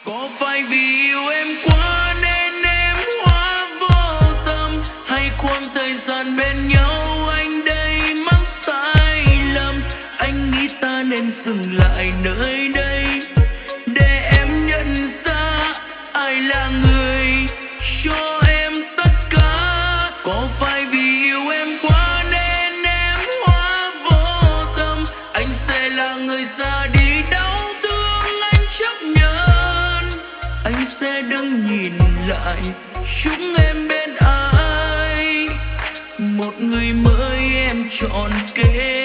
Có phải vì yêu em quá nên em hóa vô tâm, hay khoảng thời gian bên nhau anh đây mắc sai lầm. Anh nghĩ ta nên dừng lại nơi đây để em nhận ra ai là người cho em tất cả. Có phải vì yêu em quá nên em hóa vô tâm, anh sẽ là người ra đi đau thương anh chấp nhận. Anh sẽ đứng nhìn lại chúng em bên ai, một người mới em chọn kế.